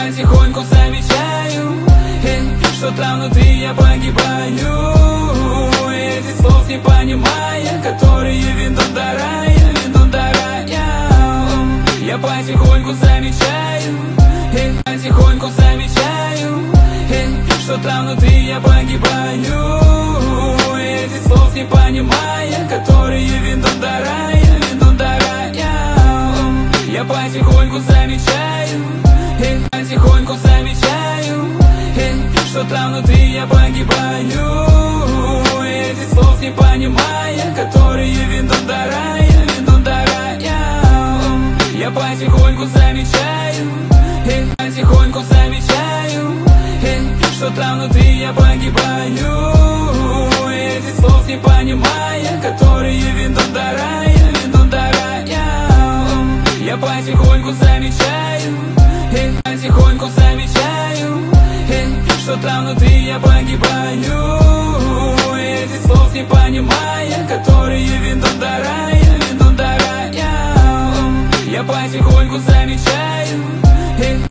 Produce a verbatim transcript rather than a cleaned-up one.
Тихоньку замечаю, эй, что там внутри я погибаю. Этих слов не понимая, которые ведут до рая, ведут до рая. Я потихоньку замечаю, эй, потихоньку замечаю, эй, что там внутри я погибаю. Этих слов не понимая, которые ведут до рая, ведут до рая. Я потихоньку замечаю, эй, потихоньку замечаю, эй, что там внутри я погибаю. Этих слов не понимая, которые ведут до рая, ведут до рая. Я потихоньку замечаю, эй, потихоньку замечаю, эй, что там внутри я погибаю. Этих слов не понимая, которые ведут до рая, ведут до рая. Я потихоньку замечаю, эй, потихоньку замечаю, эй, что там внутри я погибаю. Этих слов не понимая, которые ведут до рая, ведут до рая. Я потихоньку замечаю, эй,